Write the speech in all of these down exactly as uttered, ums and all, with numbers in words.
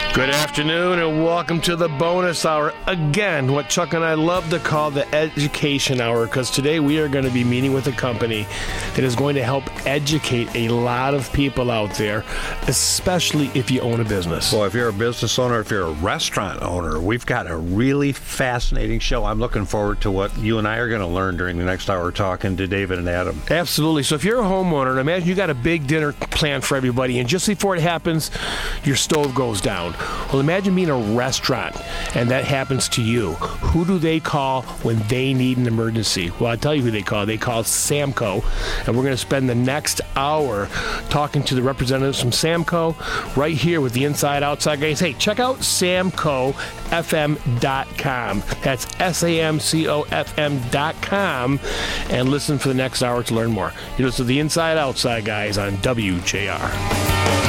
Good afternoon and welcome to the bonus hour. Again, what Chuck and I love to call the education hour, because today we are going to be meeting with a company that is going to help educate a lot of people out there, especially if you own a business. Well, if you're a business owner, if you're a restaurant owner, we've got a really fascinating show. I'm looking forward to what you and I are going to learn during the next hour talking to David and Adam. Absolutely. So if you're a homeowner, and imagine you got a big dinner planned for everybody, and just before it happens, your stove goes down. Well, imagine being a restaurant and that happens to you. Who do they call when they need an emergency? Well, I'll tell you who they call. They call Samco, and we're going to spend the next hour talking to the representatives from Samco right here with the Inside Outside guys. Hey, check out samco f m dot com. That's S A M C O F M dot com, and listen for the next hour to learn more. You listen to the Inside Outside guys on W J R.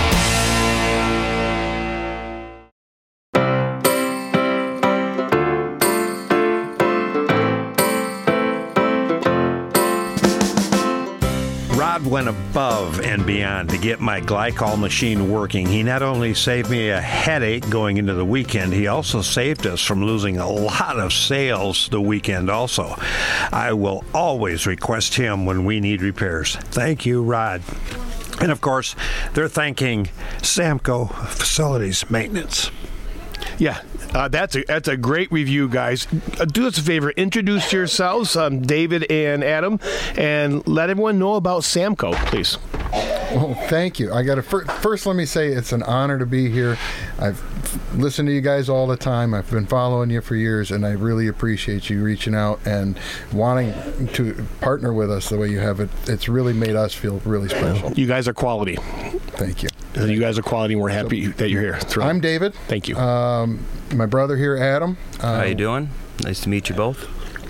Went above and beyond to get my glycol machine working. He not only saved me a headache going into the weekend, he also saved us from losing a lot of sales the weekend also. I will always request him when we need repairs. Thank you, Rod. And of course, they're thanking Samco Facilities Maintenance. Yeah, uh, that's a that's a great review, guys. Uh, do us a favor, introduce yourselves, um, David and Adam, and let everyone know about Samco, please. Well, thank you. I got to fir- first let me say it's an honor to be here. I've listened to you guys all the time. I've been following you for years, and I really appreciate you reaching out and wanting to partner with us the way you have. It. It's really made us feel really special. You guys are quality. Thank you. You guys are quality, and we're happy so, that you're here. Thrilled. I'm David. Thank you. Um, my brother here, Adam. Uh, How you um, doing? Nice to meet you both.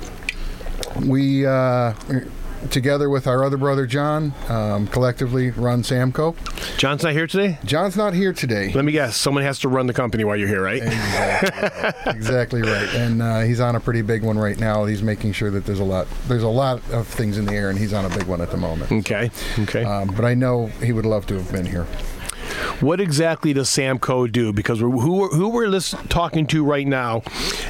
We, uh, together with our other brother, John, um, collectively run Samco. John's not here today? John's not here today. Let me guess. Someone has to run the company while you're here, right? Exactly, exactly right. And uh, he's on a pretty big one right now. He's making sure that there's a lot there's a lot of things in the air, and he's on a big one at the moment. Okay, okay. Um, but I know he would love to have been here. What exactly does Samco do? Because we're, who, who we're listen, talking to right now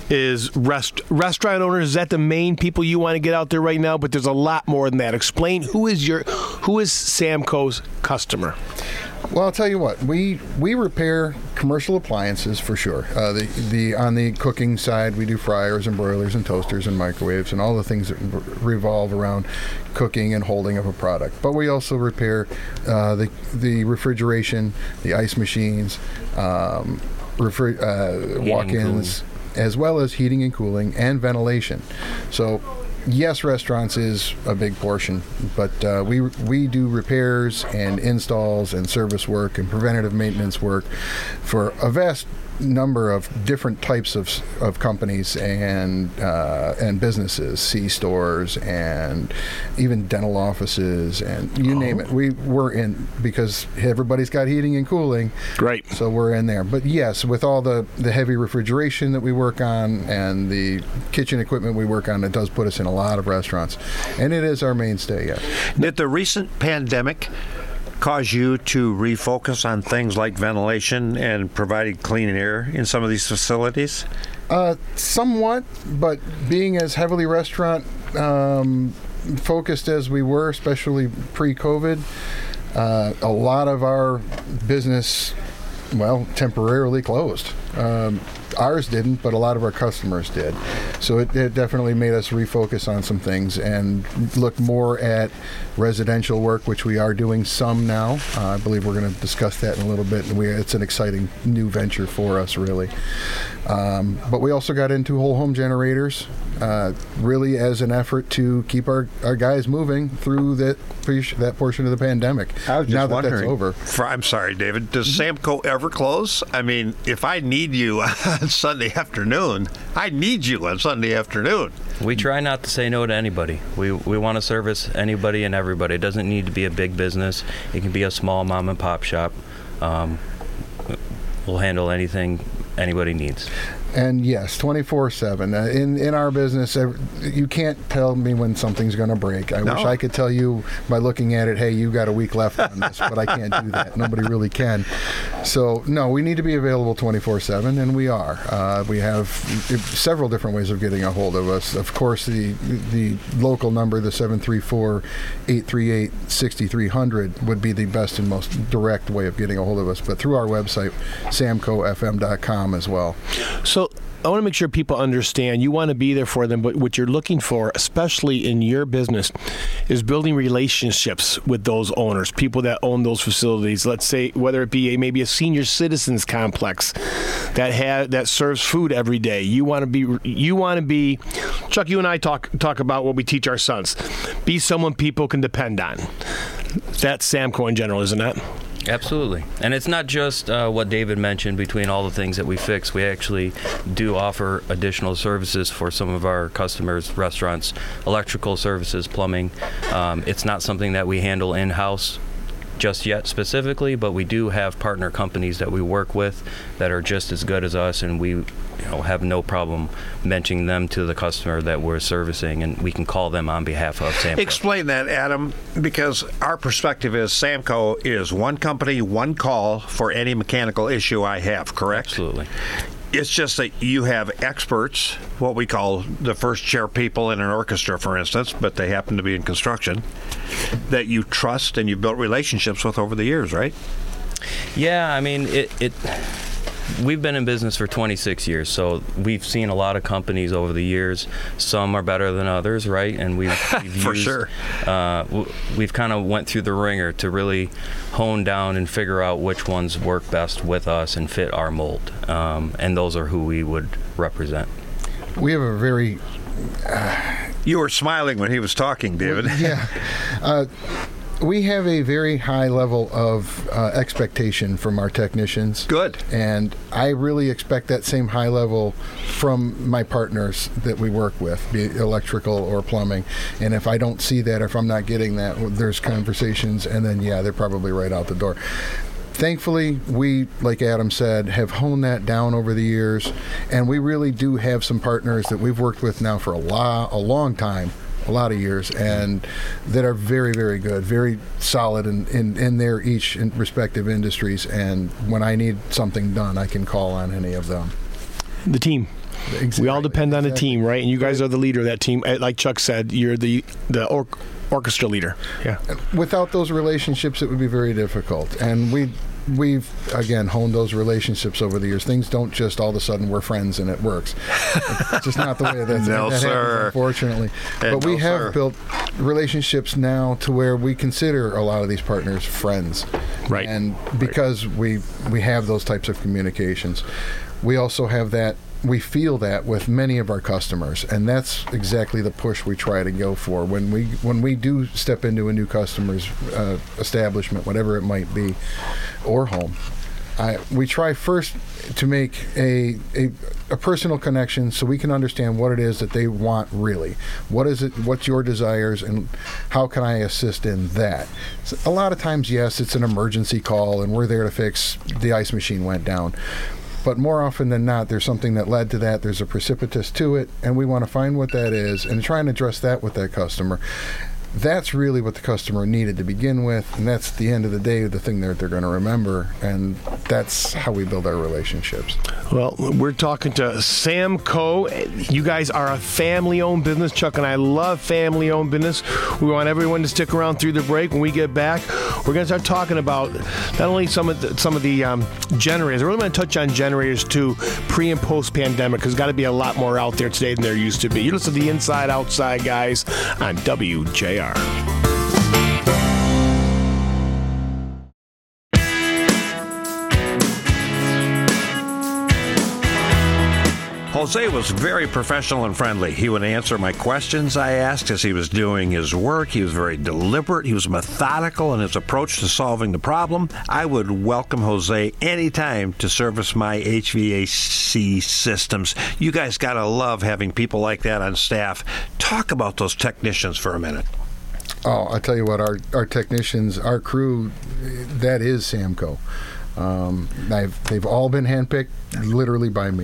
is rest, restaurant owners. Is that the main people you want to get out there right now? But there's a lot more than that. Explain who is your who is Samco's customer? Well, I'll tell you what, we we repair commercial appliances for sure. Uh, the the on the cooking side, we do fryers and broilers and toasters and microwaves and all the things that revolve around cooking and holding of a product. But we also repair uh, the the refrigeration, the ice machines, um, refri- uh, walk-ins, as well as heating and cooling and ventilation. So, yes, restaurants is a big portion, but uh, we we do repairs and installs and service work and preventative maintenance work for a vast number of different types of of companies and uh, and businesses, C-stores and even dental offices and you oh. name it. We we're in because everybody's got heating and cooling. Right. So we're in there. But yes, with all the, the heavy refrigeration that we work on and the kitchen equipment we work on, it does put us in a lot of restaurants, and it is our mainstay. Yeah. Did the recent pandemic cause you to refocus on things like ventilation and providing clean air in some of these facilities? Uh, somewhat, but being as heavily restaurant um, focused as we were, especially pre-COVID, uh, a lot of our business, well, temporarily closed. Um, ours didn't, but a lot of our customers did. So it, it definitely made us refocus on some things and look more at residential work, which we are doing some now. Uh, I believe we're going to discuss that in a little bit, and we, it's an exciting new venture for us, really. Um, but we also got into whole home generators, uh, really as an effort to keep our, our guys moving through that that portion of the pandemic. I was just now that wondering, that's over. For, I'm sorry, David, does Samco ever close? I mean, if I need you on Sunday afternoon, I need you on Sunday afternoon. We try not to say no to anybody. We we want to service anybody and everybody. It doesn't need to be a big business. It can be a small mom and pop shop. Um, we'll handle anything anybody needs. And yes, twenty-four seven. Uh, in in our business, uh, you can't tell me when something's going to break. I No. wish I could tell you by looking at it, hey, you got a week left on this, but I can't do that. Nobody really can. So, no, we need to be available twenty-four seven, and we are. Uh, we have several different ways of getting a hold of us. Of course, the the local number, the seven three four, eight three eight, six three zero zero, would be the best and most direct way of getting a hold of us, but through our website, samco f m dot com as well. So I want to make sure people understand you want to be there for them, but what you're looking for, especially in your business, is building relationships with those owners, people that own those facilities. Let's say whether it be a, maybe a senior citizens complex that have that serves food every day. You want to be you want to be Chuck, you and I talk talk about what we teach our sons. Be someone people can depend on. That's Samco in general, isn't it? Absolutely. And it's not just uh, what David mentioned between all the things that we fix. We actually do offer additional services for some of our customers, restaurants, electrical services, plumbing. Um, it's not something that we handle in-house just yet specifically, but we do have partner companies that we work with that are just as good as us, and we you know, have no problem mentioning them to the customer that we're servicing, and we can call them on behalf of Samco. Explain that, Adam, because our perspective is Samco is one company, one call for any mechanical issue I have, correct? Absolutely. It's just that you have experts, what we call the first chair people in an orchestra, for instance, but they happen to be in construction, that you trust and you've built relationships with over the years, right? Yeah, I mean, it, it. We've been in business for twenty-six years, so we've seen a lot of companies over the years. Some are better than others, right? And we've, we've For used, sure. Uh, w- we've kind of went through the ringer to really hone down and figure out which ones work best with us and fit our mold. Um, and those are who we would represent. We have a very You were smiling when he was talking, David. yeah. Uh, we have a very high level of uh, expectation from our technicians. Good. And I really expect that same high level from my partners that we work with, be it electrical or plumbing. And if I don't see that, if I'm not getting that, there's conversations, and then, yeah, they're probably right out the door. Thankfully, we, like Adam said, have honed that down over the years, and we really do have some partners that we've worked with now for a, lo- a long time, a lot of years, and that are very, very good, very solid in, in, in their each in respective industries. And when I need something done, I can call on any of them. The team. Exactly. We all depend on a Exactly. team, right? And you guys are the leader of that team. Uh, Like Chuck said, you're the the or- orchestra leader. Yeah. Without those relationships, it would be very difficult. And we we've again honed those relationships over the years. Things don't just all of a sudden we're friends and it works. It's just not the way that, No, that sir. happens, unfortunately. And But we no, have sir. built relationships now to where we consider a lot of these partners friends. Right. And because we we have those types of communications, we also have that. We feel that with many of our customers, and that's exactly the push we try to go for when we when we do step into a new customer's uh, establishment, whatever it might be, or home. I, we try first to make a, a a personal connection so we can understand what it is that they want really. What is it? What's your desires, and how can I assist in that? So a lot of times, yes, it's an emergency call, and we're there to fix the ice machine went down. But more often than not, there's something that led to that. There's a precipitous to it, and we want to find what that is and try and address that with that customer. That's really what the customer needed to begin with, and that's at the end of the day the thing that they're going to remember, and that's how we build our relationships. Well, we're talking to Samco. You guys are a family-owned business. Chuck and I love family-owned business. We want everyone to stick around through the break. When we get back, we're going to start talking about not only some of the, some of the um, generators. We're really going to touch on generators too, pre and post pandemic, because there's got to be a lot more out there today than there used to be. You listen to the Inside Outside guys on W J R. Jose was very professional and friendly. He would answer my questions I asked as he was doing his work. He was very deliberate. He was methodical in his approach to solving the problem. I would welcome Jose anytime to service my H V A C systems. You guys got to love having people like that on staff. Talk about those technicians for a minute. Oh, I tell you what, our, our technicians, our crew, that is Samco. Um, I've, they've all been handpicked literally by me.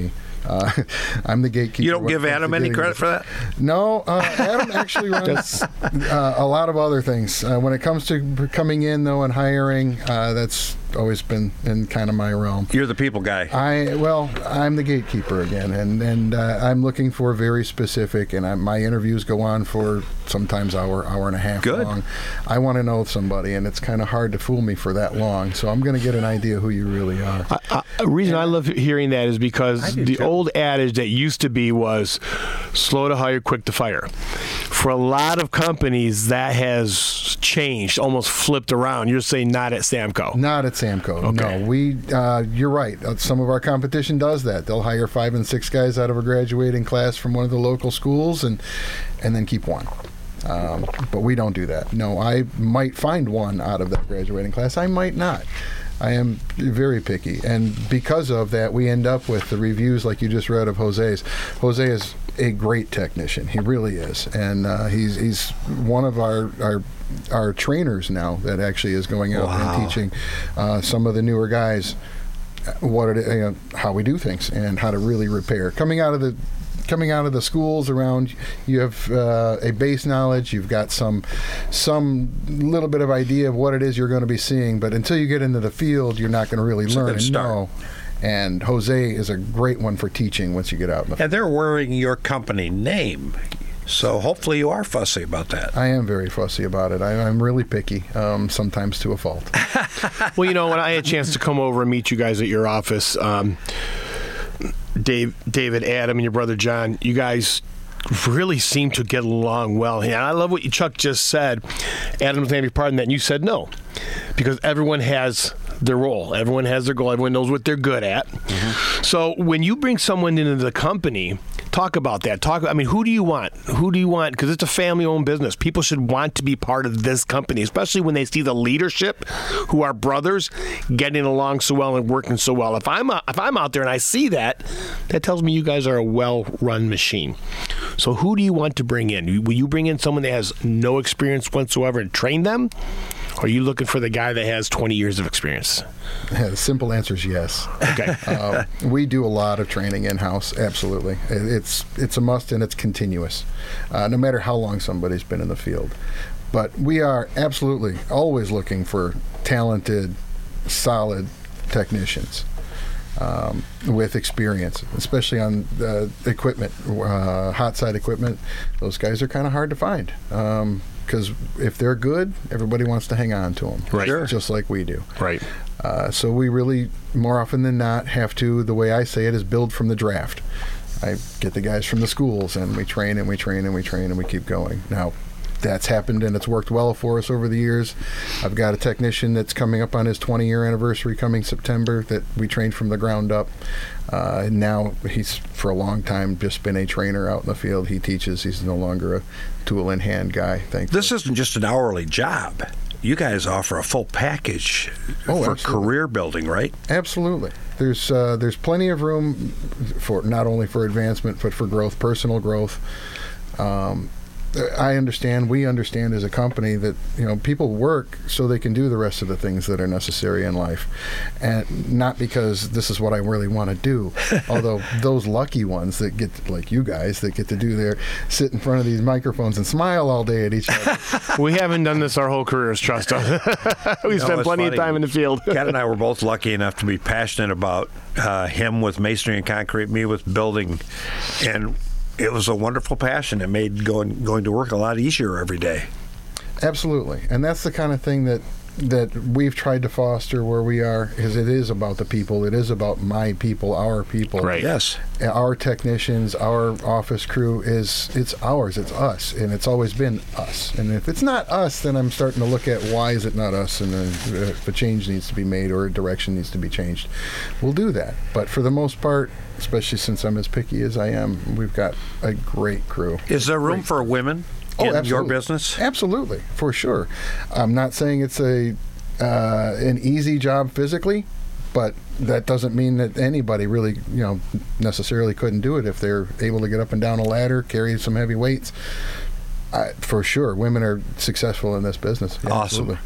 Uh, I'm the gatekeeper. You don't when it give comes Adam to any getting credit the- for that? No, uh, Adam actually runs uh, a lot of other things. Uh, when it comes to coming in, though, and hiring, uh, that's always been in kind of my realm. You're the people guy. I well, I'm the gatekeeper again, and and uh, I'm looking for very specific. And I, my interviews go on for sometimes hour, hour and a half Good. long. I want to know somebody, and it's kind of hard to fool me for that long. So I'm going to get an idea who you really are. I, I, the reason I love hearing that is because do the too. old adage that used to be was slow to hire, quick to fire. For a lot of companies, that has changed, almost flipped around. You're saying not at Samco. Not at Samco. Okay. No, we. Uh, you're right. Uh, some of our competition does that. They'll hire five and six guys out of a graduating class from one of the local schools, and and then keep one. Um, but we don't do that. No, I might find one out of that graduating class. I might not. I am very picky, and because of that, we end up with the reviews like you just read of Jose's. Jose is a great technician. He really is, and uh, he's he's one of our our our trainers now that actually is going out Wow. and teaching uh, some of the newer guys what it, you know, how we do things and how to really repair. Coming out of the coming out of the schools around, you have uh, a base knowledge. You've got some some little bit of idea of what it is you're going to be seeing, but until you get into the field, you're not going to really It's a learn good and start. know. And Jose is a great one for teaching once you get out in the field. And they're wearing your company name. So hopefully you are fussy about that. I am very fussy about it. I, I'm really picky, um, sometimes to a fault. Well, you know, when I had a chance to come over and meet you guys at your office, um, Dave, David, Adam, and your brother John, you guys really seem to get along well. And I love what you, Chuck just said. Adam's going to be part of that, and you said no, because everyone has their role. Everyone has their goal. Everyone knows what they're good at. Mm-hmm. So when you bring someone into the company, talk about that. Talk. I mean, who do you want? Who do you want? Because it's a family-owned business. People should want to be part of this company, especially when they see the leadership, who are brothers, getting along so well and working so well. If I'm a, if I'm out there and I see that, that tells me you guys are a well-run machine. So who do you want to bring in? Will you bring in someone that has no experience whatsoever and train them? Or are you looking for the guy that has twenty years of experience? Yeah, the simple answer is yes. Okay. uh, we do a lot of training in-house, absolutely. It, it's it's a must, and it's continuous, uh, no matter how long somebody's been in the field. But we are absolutely always looking for talented, solid technicians um, with experience, especially on uh, equipment, uh, hot side equipment. Those guys are kind of hard to find. Um, Because if they're good, everybody wants to hang on to them, Right. Sure. just like we do. Right. Uh, so we really, more often than not, have to, the way I say it, is build from the draft. I get the guys from the schools, and we train and we train and we train and we keep going. Now, that's happened and it's worked well for us over the years. I've got a technician that's coming up on his twenty-year anniversary coming September that we trained from the ground up. Uh, and now he's, for a long time, just been a trainer out in the field. He teaches. He's no longer a tool-in-hand guy, thankfully. This isn't just an hourly job. You guys offer a full package Oh, for absolutely. career building, right? Absolutely. There's uh, there's plenty of room for not only for advancement but for growth, personal growth. Um, I understand, we understand as a company that, you know, people work so they can do the rest of the things that are necessary in life, and not because this is what I really want to do. Although those lucky ones that get, like you guys, that get to do their sit in front of these microphones and smile all day at each other. We haven't done this our whole careers, trust us. We You know, spent it's plenty funny. of time in the field. Kat and I were both lucky enough to be passionate about uh, him with masonry and concrete, me with building, and it was a wonderful passion. It made going going to work a lot easier every day. Absolutely, and that's the kind of thing that that we've tried to foster where we are, because it is about the people. It is about my people, our people. Right. Yes. Our technicians, our office crew is it's ours. It's us, and it's always been us. And if it's not us, then I'm starting to look at why is it not us, and then if a change needs to be made or a direction needs to be changed, we'll do that. But for the most part, especially since I'm as picky as I am, we've got a great crew. Is there room for women Oh, in your absolutely. business? Absolutely, for sure. I'm not saying it's a uh, an easy job physically, but that doesn't mean that anybody really, you know, necessarily couldn't do it if they're able to get up and down a ladder, carry some heavy weights. I, for sure, women are successful in this business. Yeah, Awesome. absolutely.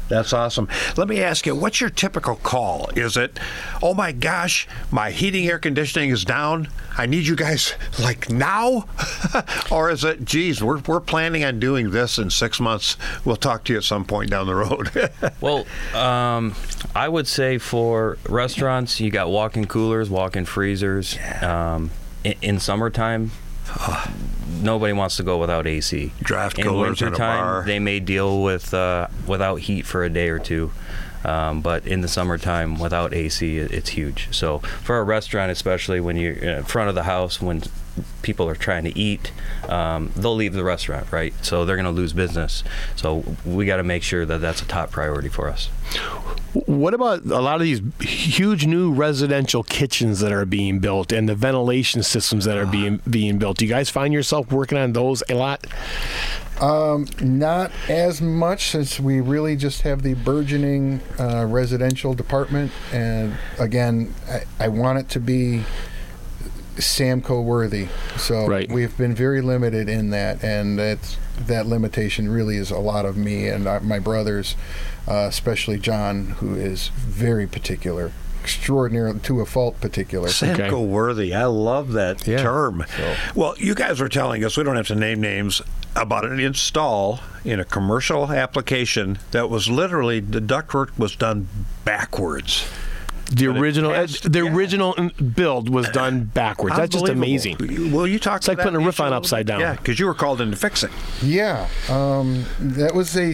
That's awesome. Let me ask you, what's your typical call? Is it, oh my gosh, my heating air conditioning is down, I need you guys like now? Or is it, geez, we're, we're planning on doing this in six months, we'll talk to you at some point down the road? Well, um, I would say for restaurants, you got walk-in coolers, walk-in freezers. Yeah. Um, in, in summertime, nobody wants to go without A C. Draft in coolers in a wintertime, bar. they may deal with uh, without heat for a day or two. Um, but in the summertime, without A C, it, it's huge. So for a restaurant, especially when you're in front of the house, when people are trying to eat, um, they'll leave the restaurant, right? So they're going to lose business. So we got to make sure that that's a top priority for us. What about a lot of these huge new residential kitchens that are being built and the ventilation systems that are being being built? Do you guys find yourself working on those a lot? Um, not as much, since we really just have the burgeoning uh, residential department. And again, I, I want it to be Samco worthy. So Right. we've been very limited in that, and that's, that limitation really is a lot of me and uh, my brothers, uh, especially John, who is very particular. Extraordinary, to a fault particular. Samco Okay. worthy. I love that Yeah. term. Well, you guys were telling us, we don't have to name names, about an install in a commercial application that was literally, the ductwork was done backwards. The But it original, passed, the yeah. original build was done backwards. That's just amazing. Unbelievable. Well, you talked It's like about putting a that roof on issue upside little bit? down. Yeah, because you were called in to fix it. Yeah, um, that was a.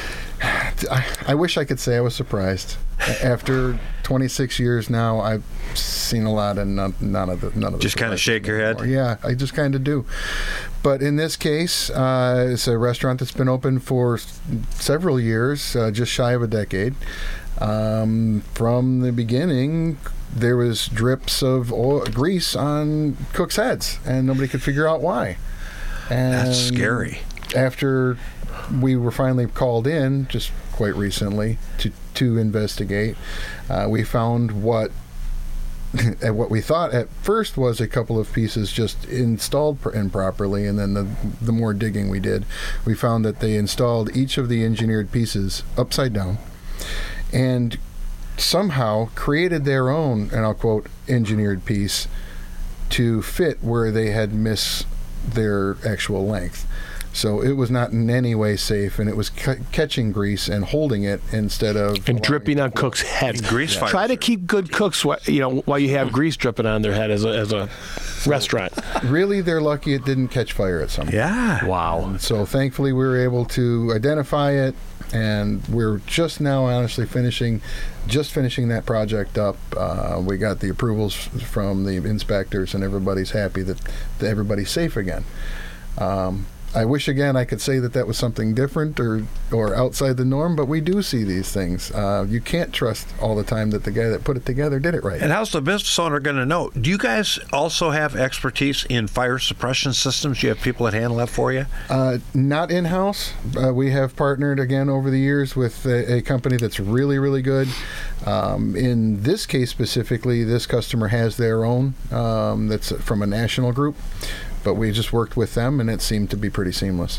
I, I wish I could say I was surprised. After twenty-six years now, I've seen a lot, and none, none of the none of the Just kind of surprises shake your head? anymore. Yeah, I just kind of do. But in this case, uh, it's a restaurant that's been open for s- several years, uh, just shy of a decade. Um, from the beginning, there was drips of oil, grease on cooks' heads, and nobody could figure out why. And That's scary. After we were finally called in, just quite recently, to to investigate, uh, we found what and what we thought at first was a couple of pieces just installed pr- improperly, and then the the more digging we did, we found that they installed each of the engineered pieces upside down, and somehow created their own, and I'll quote, engineered piece to fit where they had missed their actual length. So it was not in any way safe, and it was ca- catching grease and holding it instead of And allowing dripping it on to flow. cooks' heads. Grease fire. Try to keep good cooks, wh- you know, while you have grease dripping on their head as a, as a restaurant. Really, they're lucky it didn't catch fire at some point. Yeah. Wow. So thankfully, we were able to identify it, and we're just now honestly finishing, just finishing that project up. Uh, we got the approvals from the inspectors, and everybody's happy that, that everybody's safe again. Um, I wish again I could say that that was something different or or outside the norm, but we do see these things. Uh, you can't trust all the time that the guy that put it together did it right. And how's the business owner going to know? Do you guys also have expertise in fire suppression systems? Do you have people that handle that for you? Uh, not in-house. Uh, we have partnered again over the years with a, a company that's really, really good. Um, in this case specifically, this customer has their own um, that's from a national group, but we just worked with them, and it seemed to be pretty seamless.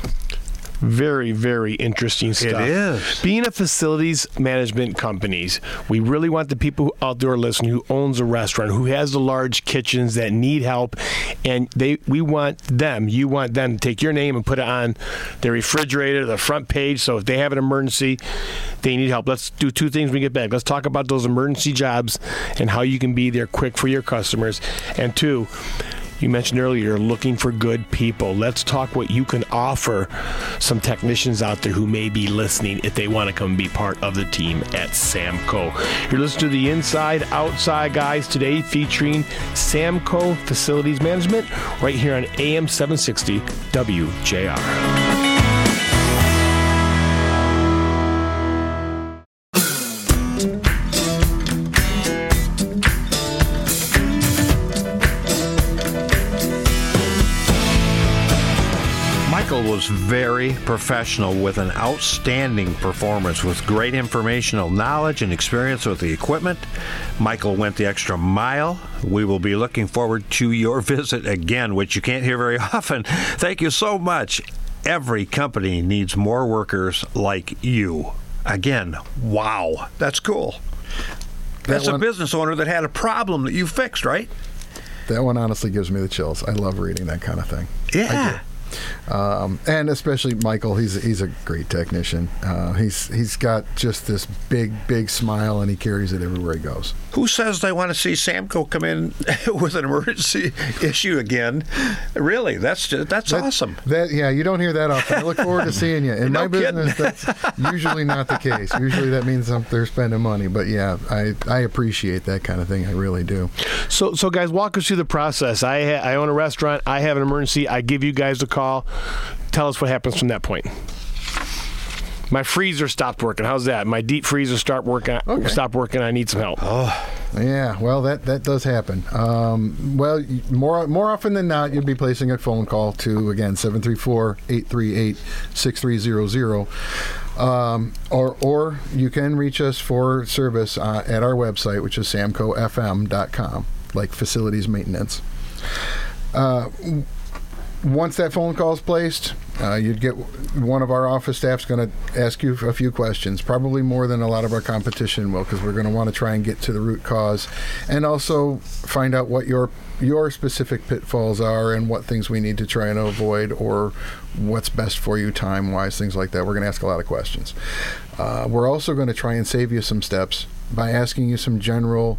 Very, very interesting stuff. It is. Being a facilities management companies, we really want the people who- out there listening who owns a restaurant, who has the large kitchens that need help, and they we want them, you want them to take your name and put it on their refrigerator, the front page, so if they have an emergency, they need help. Let's do two things when we get back. Let's talk about those emergency jobs and how you can be there quick for your customers. And two, you mentioned earlier, you're looking for good people. Let's talk what you can offer some technicians out there who may be listening if they want to come be part of the team at Samco. You're listening to the Inside Outside Guys today, featuring Samco Facilities Management right here on A M seven sixty W J R. Michael was very professional with an outstanding performance with great informational knowledge and experience with the equipment. Michael went the extra mile. We will be looking forward to your visit again, which you can't hear very often. Thank you so much. Every company needs more workers like you. Again, wow, that's cool. That's That a one- business owner that had a problem that you fixed, right? That one honestly gives me the chills. I love reading that kind of thing. Yeah. Um, and especially Michael, he's he's a great technician. Uh, he's he's got just this big big smile, and he carries it everywhere he goes. Who says they want to see Samco come in with an emergency issue again? Really, that's just, that's That- awesome. That yeah, you don't hear that often. I look forward to seeing you. In No my business, that's usually not the case. Usually that means um, they're spending money. But yeah, I I appreciate that kind of thing. I really do. So, so guys, walk us through the process. I ha- I own a restaurant. I have an emergency. I give you guys a call. Tell us what happens from that point. My freezer stopped working. How's that? My deep freezer start working. Okay. Stop working. I need some help. Yeah, well, that, that does happen. Um, well, y- more more often than not, you'd be placing a phone call to, again, seven three four, eight three eight, six three zero zero. Um, or, or you can reach us for service uh, at our website, which is samco f m dot com, like facilities maintenance. Uh, Once that phone call is placed, uh, you'd get one of our office staff's going to ask you a few questions, probably more than a lot of our competition will, because we're going to want to try and get to the root cause, and also find out what your your specific pitfalls are and what things we need to try and avoid, or what's best for you time-wise, things like that. We're going to ask a lot of questions. Uh, we're also going to try and save you some steps by asking you some general,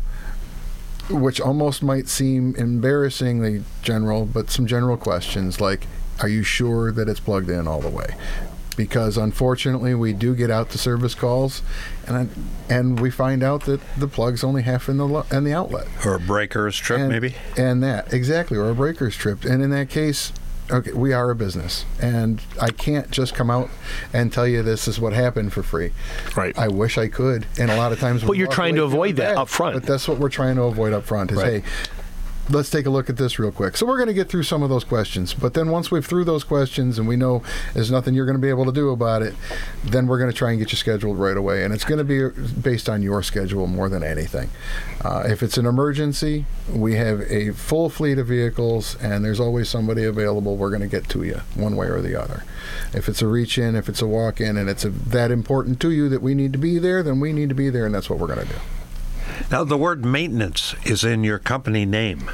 which almost might seem embarrassingly general, but some general questions like, are you sure that it's plugged in all the way? Because unfortunately, we do get out to service calls, and and we find out that the plug's only half in the lo- in the outlet. Or a breaker's trip, and, maybe? And that, exactly, or a breaker's tripped. And in that case, okay, we are a business, and I can't just come out and tell you this is what happened for free. Right. I wish I could, and a lot of times. But we you're walk trying to away feeling avoid that bad. up front. But that's what we're trying to avoid up front. Is Right. hey, let's take a look at this real quick. So we're going to get through some of those questions, but then once we've through those questions and we know there's nothing you're going to be able to do about it, then we're going to try and get you scheduled right away, and it's going to be based on your schedule more than anything. Uh, if it's an emergency, we have a full fleet of vehicles, and there's always somebody available. We're going to get to you one way or the other. If it's a reach-in, if it's a walk-in, and it's a, that important to you that we need to be there, then we need to be there, and that's what we're going to do. Now, the word maintenance is in your company name.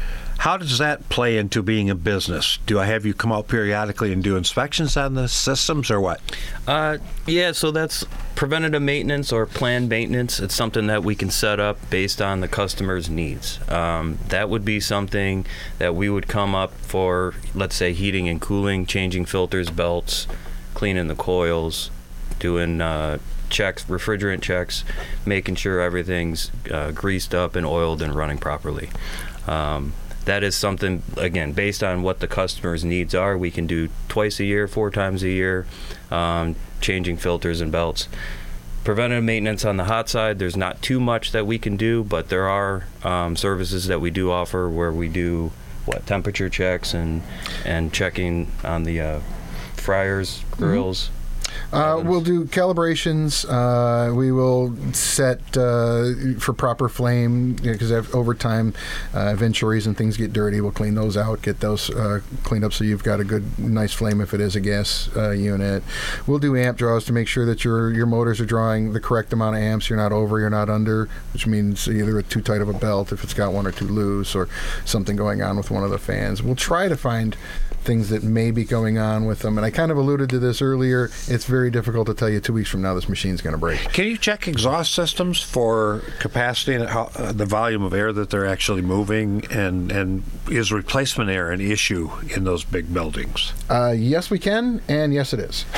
How does that play into being a business? Do I have you come out periodically and do inspections on the systems, or what? Uh, yeah, so that's preventative maintenance or planned maintenance. It's something that we can set up based on the customer's needs. Um, that would be something that we would come up for, let's say, heating and cooling, changing filters, belts, cleaning the coils, doing uh, checks, refrigerant checks, making sure everything's uh, greased up and oiled and running properly. Um, that is something, again, based on what the customer's needs are. We can do twice a year, four times a year, um, changing filters and belts. Preventative maintenance on the hot side, there's not too much that we can do, but there are um, services that we do offer where we do what temperature checks and and checking on the uh, fryers, grills. Uh, we'll do calibrations. Uh, we will set uh, for proper flame, because you know, over time, uh, ventures and things get dirty. We'll clean those out, get those uh, cleaned up so you've got a good, nice flame if it is a gas uh, unit. We'll do amp draws to make sure that your your motors are drawing the correct amount of amps. You're not over, you're not under, which means either too tight of a belt if it's got one or too loose, or something going on with one of the fans. We'll try to find things that may be going on with them. And I kind of alluded to this earlier. It's very difficult to tell you two weeks from now this machine's going to break. Can you check exhaust systems for capacity and how, uh, the volume of air that they're actually moving? And, and is replacement air an issue in those big buildings? Uh, yes, we can, and yes, it is.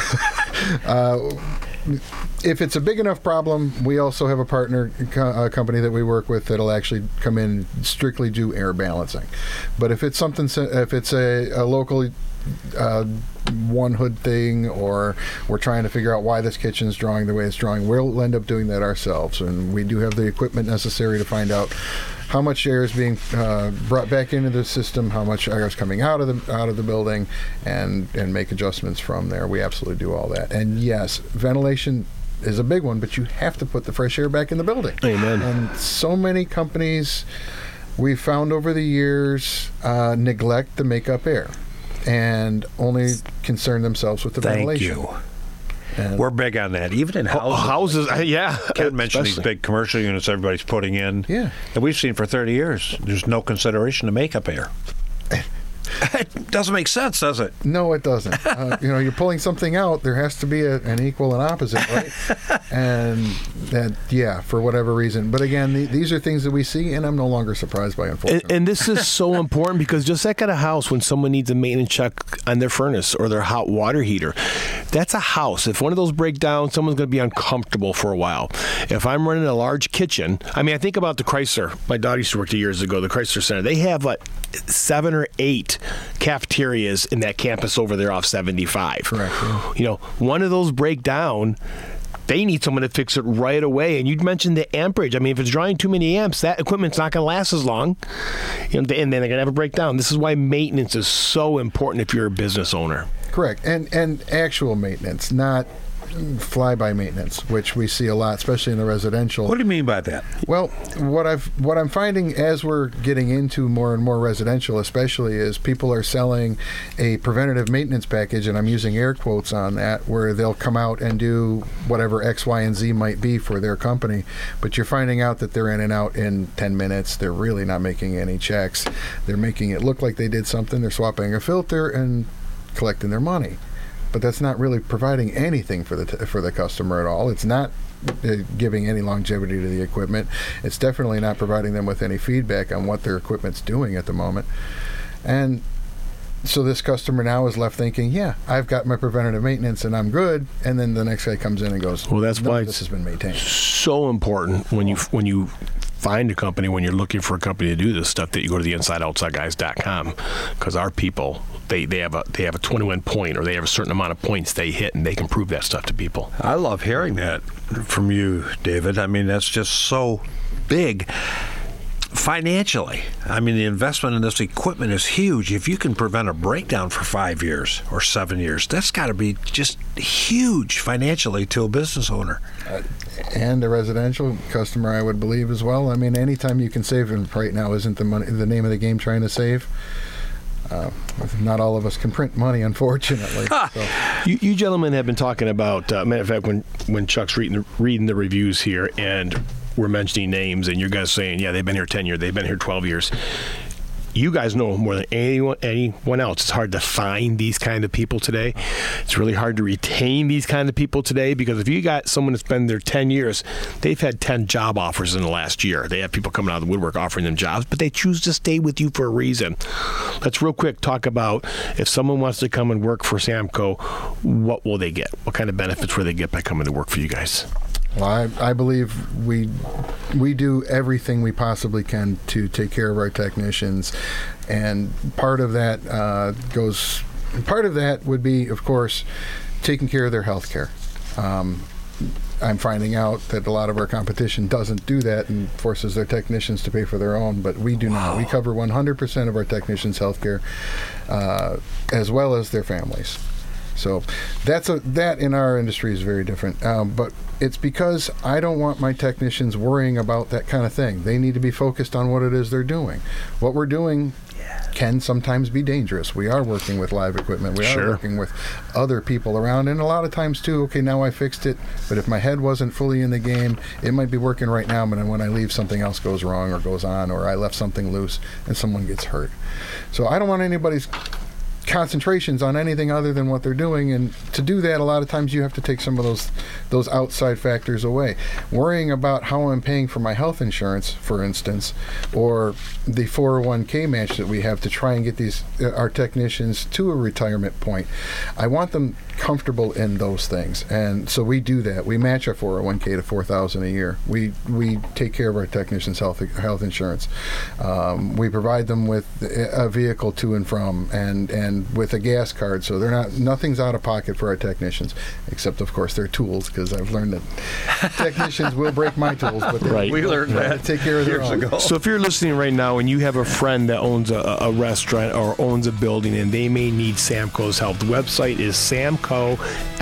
uh, if it's a big enough problem, we also have a partner co- uh, company that we work with that'll actually come in and strictly do air balancing. But if it's something, if it's a, a local uh, one hood thing, or we're trying to figure out why this kitchen's drawing the way it's drawing, we'll end up doing that ourselves. And we do have the equipment necessary to find out how much air is being uh, brought back into the system, how much air is coming out of the out of the building, and and make adjustments from there. We absolutely do all that. And yes, ventilation is a big one, but you have to put the fresh air back in the building. Amen. And so many companies we've found over the years uh, neglect the makeup air and only concern themselves with the Thank ventilation. you. And We're big on that, even in houses. Houses, uh, yeah. Ken mentioned these especially. big commercial units everybody's putting in. Yeah. That we've seen for thirty years. There's no consideration to makeup air. It doesn't make sense, does it? No, it doesn't. Uh, you know, you're pulling something out. There has to be a, an equal and opposite, right? And that, yeah, for whatever reason. But again, the, these are things that we see, and I'm no longer surprised by. Unfortunately, And, and this is so important because just like at a house, when someone needs a maintenance check on their furnace or their hot water heater, that's a house. If one of those break down, someone's going to be uncomfortable for a while. If I'm running a large kitchen, I mean, I think about the Chrysler. My daughter used to work there years ago, the Chrysler Center. They have like seven or eight cafeterias in that campus over there off seventy-five. Correct. Yeah. You know, one of those break down, they need someone to fix it right away. And you mentioned the amperage. I mean, if it's drawing too many amps, that equipment's not going to last as long. You know, and then they're going to have a breakdown. This is why maintenance is so important if you're a business owner. Correct. And and actual maintenance, not fly-by maintenance, which we see a lot, especially in the residential. What do you mean by that? Well, what I've what I'm finding as we're getting into more and more residential, especially, is people are selling a preventative maintenance package, and I'm using air quotes on that, where they'll come out and do whatever X, Y, and Z might be for their company, but you're finding out that they're in and out in ten minutes. They're really not making any checks. They're making it look like they did something. They're swapping a filter and collecting their money. But that's not really providing anything for the t- for the customer at all. It's not uh, giving any longevity to the equipment. It's definitely not providing them with any feedback on what their equipment's doing at the moment. And so this customer now is left thinking, yeah, I've got my preventative maintenance and I'm good. And then the next guy comes in and goes, Well, that's no, why this has been maintained. So important when you when you find a company, when you're looking for a company to do this stuff, that you go to the inside outside guys dot com, because our people, they, they have a they have a twenty-one point, or they have a certain amount of points they hit, and they can prove that stuff to people. I love hearing that from you, David. I mean, that's just so big. Financially, I mean, the investment in this equipment is huge. If you can prevent a breakdown for five years or seven years, that's got to be just huge financially to a business owner. Uh, and a residential customer, I would believe, as well. I mean, anytime you can save, and right now isn't the money, the name of the game, trying to save. Uh, not all of us can print money, unfortunately. So. You, you gentlemen have been talking about, uh, matter of fact, when, when Chuck's reading the, reading the reviews here, and we're mentioning names, and you guys saying, yeah, they've been here ten years, they've been here twelve years. You guys know more than anyone anyone else. It's hard to find these kind of people today. It's really hard to retain these kind of people today, because if you got someone that's been there ten years, they've had ten job offers in the last year. They have people coming out of the woodwork offering them jobs, but they choose to stay with you for a reason. Let's real quick talk about, if someone wants to come and work for Samco, what will they get? What kind of benefits will they get by coming to work for you guys? Well, I, I believe we we do everything we possibly can to take care of our technicians, and part of that uh, goes. Part of that would be, of course, taking care of their health care. Um, I'm finding out that a lot of our competition doesn't do that and forces their technicians to pay for their own, but we do not. We cover one hundred percent of our technicians' health care, uh, as well as their families. So that's a, that in our industry is very different. Um, but it's because I don't want my technicians worrying about that kind of thing. They need to be focused on what it is they're doing. What we're doing can sometimes be dangerous. We are working with live equipment. We Sure. are working with other people around. And a lot of times, too, okay, now I fixed it, but if my head wasn't fully in the game, it might be working right now, but then when I leave, something else goes wrong or goes on, or I left something loose and someone gets hurt. So I don't want anybody's concentrations on anything other than what they're doing, and to do that, a lot of times you have to take some of those those outside factors away. Worrying about how I'm paying for my health insurance, for instance, or the four oh one k match that we have to try and get these uh, our technicians to a retirement point. I want them comfortable in those things, and so we do that. We match our four oh one k to four thousand a year. We we take care of our technicians' health health insurance. Um, we provide them with a vehicle to and from, and and with a gas card, so they're not nothing's out of pocket for our technicians, except of course their tools, because I've learned that technicians will break my tools, but they Right. We learned try to that take care of their years own. ago. So if you're listening right now and you have a friend that owns a, a restaurant or owns a building and they may need Samco's help, the website is samco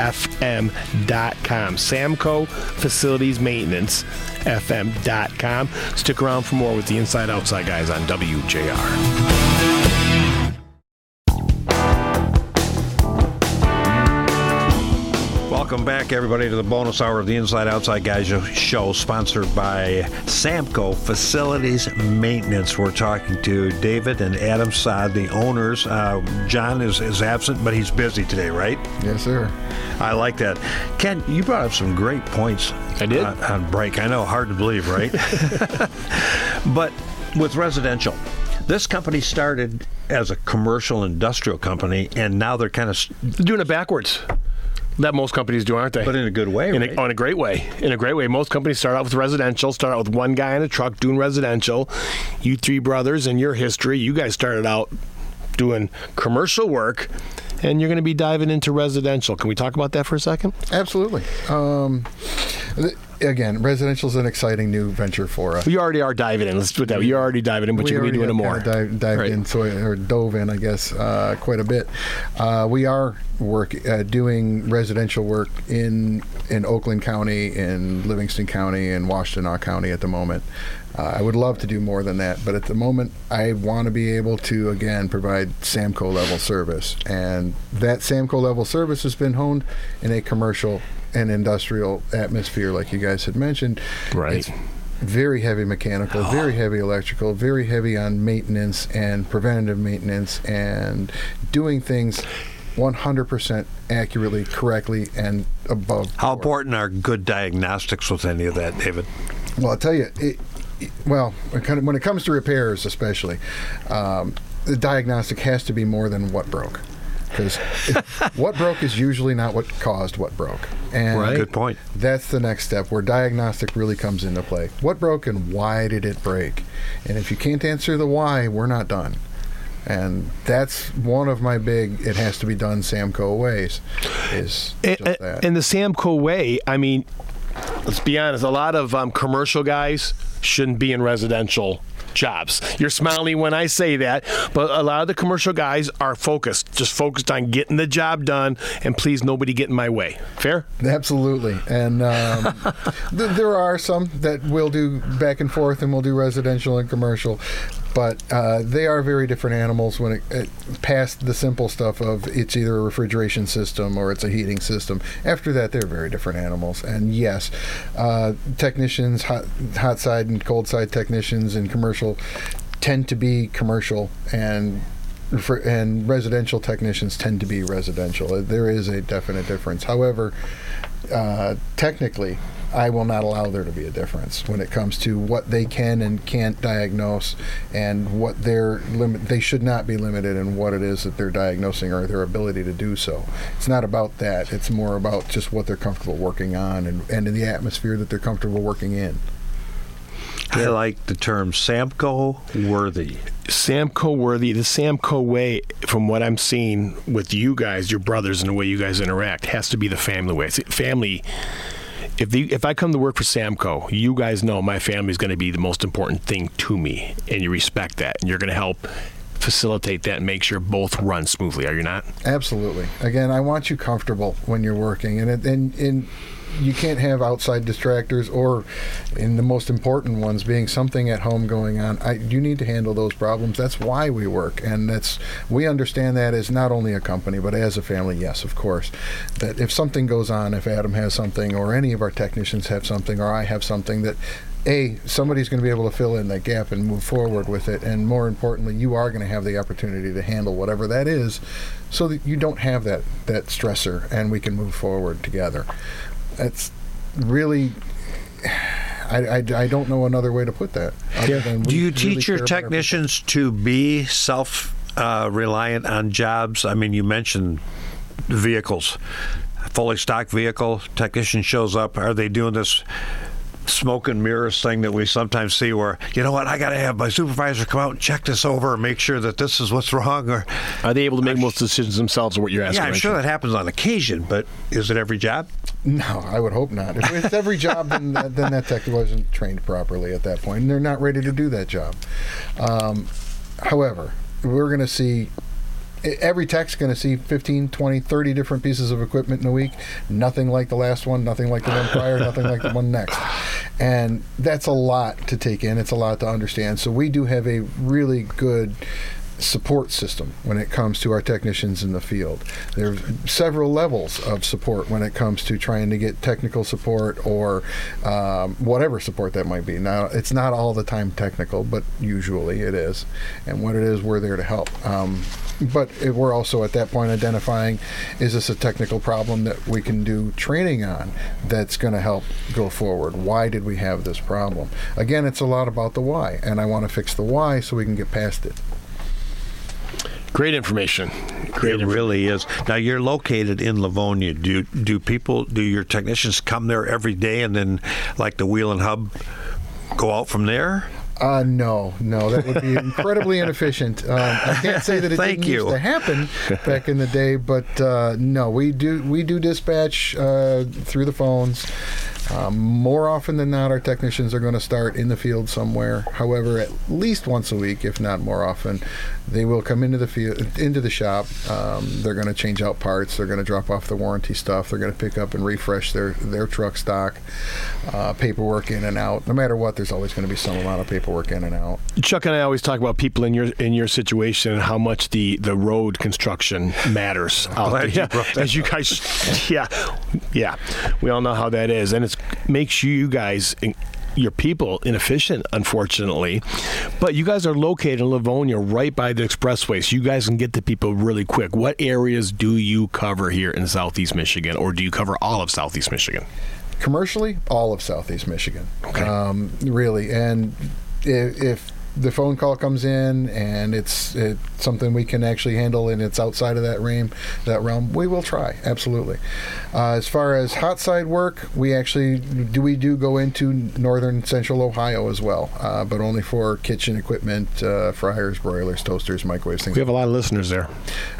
f m dot com. Samco Facilities Maintenance F M dot com. Stick around for more with the Inside Outside guys on W J R. Welcome back, everybody, to the bonus hour of the Inside Outside Guys show, sponsored by Samco Facilities Maintenance. We're talking to David and Adam Saad, the owners. Uh, John is, is absent, but he's busy today, right? Yes, sir. I like that. Ken, you brought up some great points. I did? On, on break. I know, hard to believe, right? But with residential, this company started as a commercial industrial company, and now they're kind of They're doing it backwards. That most companies do, aren't they? But in a good way, in right? a, in a great way. In a great way. Most companies start out with residential, start out with one guy in a truck doing residential. You three brothers, in your history, you guys started out doing commercial work, and you're going to be diving into residential. Can we talk about that for a second? Absolutely. Um, th- again, residential is an exciting new venture for us. You already are diving in. Let's do that. You're already diving in, but We you're going to be doing it already more. have kinda Dive, dived Right. in, so, or dove in, I guess, uh, quite a bit. Uh, we are work uh, doing residential work in in Oakland County, in Livingston County, and Washtenaw County at the moment. Uh, I would love to do more than that, but at the moment, I want to be able to again provide Samco level service, and that Samco level service has been honed in a commercial and industrial atmosphere, like you guys had mentioned. Right. It's very heavy mechanical, very heavy electrical, very heavy on maintenance and preventative maintenance, and doing things one hundred percent accurately, correctly, and above How board. important are good diagnostics with any of that, David? Well, I'll tell you, it, it, well, it kind of, when it comes to repairs especially, um, the diagnostic has to be more than what broke. Because what broke is usually not what caused what broke. And Right. Good point. that's the next step where diagnostic really comes into play. What broke and why did it break? And if you can't answer the why, we're not done. And that's one of my big, it has to be done Samco ways, is just And, that. and the Samco way, I mean, let's be honest, a lot of um, commercial guys shouldn't be in residential jobs. You're smiling when I say that, but a lot of the commercial guys are focused, just focused on getting the job done, and please, nobody get in my way. Fair? Absolutely. And um, th- there are some that will do back and forth and will do residential and commercial, but uh, they are very different animals when it, it past the simple stuff of it's either a refrigeration system or it's a heating system. After that, they're very different animals. And yes, uh, technicians, hot, hot side and cold side technicians in commercial tend to be commercial, and for, and residential technicians tend to be residential. There is a definite difference. However, uh, technically, I will not allow there to be a difference when it comes to what they can and can't diagnose, and what their limit. They should not be limited in what it is that they're diagnosing or their ability to do so. It's not about that. It's more about just what they're comfortable working on, and, and in the atmosphere that they're comfortable working in. I like the term Samco worthy. Samco worthy, the Samco way, from what I'm seeing with you guys, your brothers, and the way you guys interact, has to be the family way. See, family. If the, if I come to work for Samco, you guys know my family is going to be the most important thing to me, and you respect that, and you're going to help facilitate that and make sure both run smoothly. Are you not? Absolutely. Again, I want you comfortable when you're working, and it, and and you can't have outside distractors, or, in the most important ones, being something at home going on. I, you need to handle those problems. That's why we work, and that's we understand that as not only a company but as a family. Yes, of course, that if something goes on, if Adam has something, or any of our technicians have something, or I have something, that A, somebody's going to be able to fill in that gap and move forward with it, and more importantly, you are going to have the opportunity to handle whatever that is, so that you don't have that that stressor, and we can move forward together. That's really, I, I, I don't know another way to put that. other than Do we you really teach your care about our technicians to be self uh, reliant on jobs? I mean, you mentioned vehicles, fully stocked vehicle, technician shows up. Are they doing this smoke and mirrors thing that we sometimes see where, you know what, I got to have my supervisor come out and check this over and make sure that this is what's wrong? Or Are they able to make most decisions themselves, or what you're asking? yeah, I'm sure that happens on occasion, but is it every job? No, I would hope not. If it's every job, then that, then that tech wasn't trained properly at that point, and they're not ready to do that job. Um, however, we're going to see every tech's going to see fifteen, twenty, thirty different pieces of equipment in a week. Nothing like the last one, nothing like the one prior, nothing like the one next. And that's a lot to take in. It's a lot to understand. So we do have a really good support system when it comes to our technicians in the field. There's several levels of support when it comes to trying to get technical support or um, whatever support that might be. Now, it's not all the time technical, but usually it is. And when it is, we're there to help. Um, but if we're also at that point identifying, is this a technical problem that we can do training on that's going to help go forward? Why did we have this problem? Again, it's a lot about the why, and I want to fix the why so we can get past it. Great information. Great it really is. Now, you're located in Livonia. Do do people, do your technicians come there every day and then, like the Wheel and Hub, go out from there? Uh, no, no, that would be incredibly inefficient. Um, I can't say that it Thank didn't you. used to happen back in the day, but uh, no, we do we do dispatch uh, through the phones. Um, more often than not, our technicians are going to start in the field somewhere. However, at least once a week, if not more often, they will come into the field, into the shop. Um, they're going to change out parts. They're going to drop off the warranty stuff. They're going to pick up and refresh their their truck stock, uh, paperwork in and out. No matter what, there's always going to be some amount of paperwork in and out. Chuck and I always talk about people in your in your situation and how much the, the road construction matters. out Glad there. you Yeah, brought that as you guys, yeah, yeah, we all know how that is, and it makes you guys, your people, inefficient, unfortunately. But you guys are located in Livonia, right by the expressway, so you guys can get to people really quick. What areas do you cover here in Southeast Michigan, or do you cover all of Southeast Michigan? Commercially, all of Southeast Michigan. Okay. Um, really, and if, if the phone call comes in and it's, it's something we can actually handle and it's outside of that realm, that realm, we will try. Absolutely. Uh, as far as hot side work, we actually do we do go into northern central Ohio as well, uh, but only for kitchen equipment, uh, fryers, broilers, toasters, microwaves, things. We have a lot of listeners there.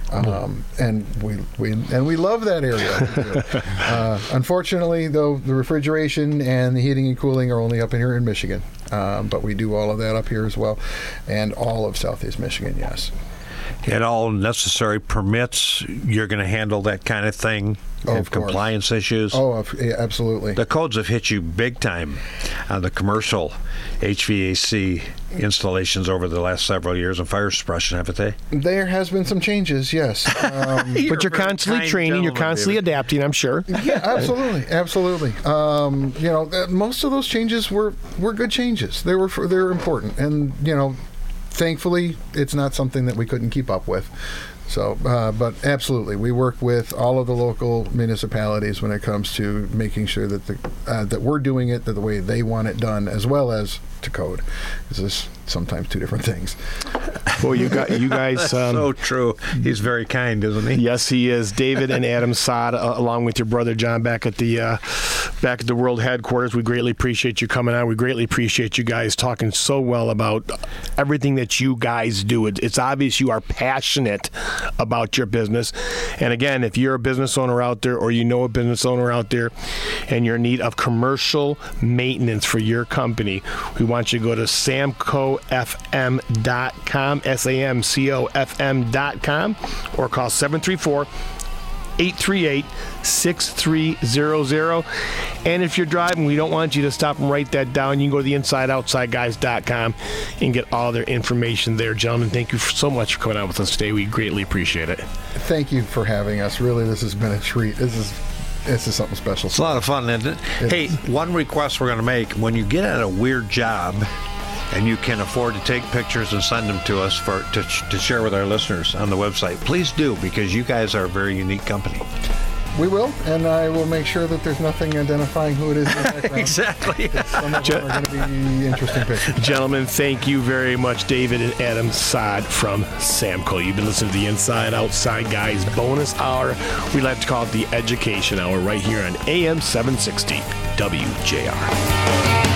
Um, and we, we and we love that area. uh, unfortunately, though, the refrigeration and the heating and cooling are only up in here in Michigan, um, but we do all of that up here as well, and all of Southeast Michigan, yes. And all necessary permits, you're going to handle that kind of thing? Oh, Have of course. compliance issues? Oh, of- yeah, absolutely. The codes have hit you big time on the commercial H V A C installations over the last several years and fire suppression, haven't they? There has been some changes, yes. Um, But you're very constantly kind training, you're gentleman, constantly David. adapting, I'm sure. yeah, absolutely, absolutely. Um, you know, uh, most of those changes were, were good changes. They were for, they were important, and you know, thankfully, it's not something that we couldn't keep up with. So, uh, but absolutely, we work with all of the local municipalities when it comes to making sure that the uh, that we're doing it the way they want it done, as well as to code. This is sometimes two different things. Well, you got you guys. Um, so true. He's very kind, isn't he? Yes, he is. David and Adam Sod, uh, along with your brother John, back at the uh, back at the World Headquarters. We greatly appreciate you coming on. We greatly appreciate you guys talking so well about everything that you guys do. It, it's obvious you are passionate about your business. And again, if you're a business owner out there, or you know a business owner out there, and you're in need of commercial maintenance for your company, we want you to go to samco f m dot com. S A M C O F M dot com, or call seven three four, eight three eight, six three zero zero. And if you're driving, we don't want you to stop and write that down. You can go to the inside outside guys dot com and get all their information there. Gentlemen, thank you so much for coming out with us today. We greatly appreciate it. Thank you for having us. Really, this has been a treat. This is this is something special. It's a lot of fun, isn't it? Hey, one request we're going to make. When you get at a weird job and you can afford to take pictures and send them to us for to, to share with our listeners on the website, please do, because you guys are a very unique company. We will, and I will make sure that there's nothing identifying who it is in the background. Exactly. Some of them are going to be interesting pictures. Gentlemen, thank you very much, David and Adam Sod from Samco. You've been listening to the Inside Outside Guys bonus hour. We like to call it the Education Hour right here on A M seven sixty W J R.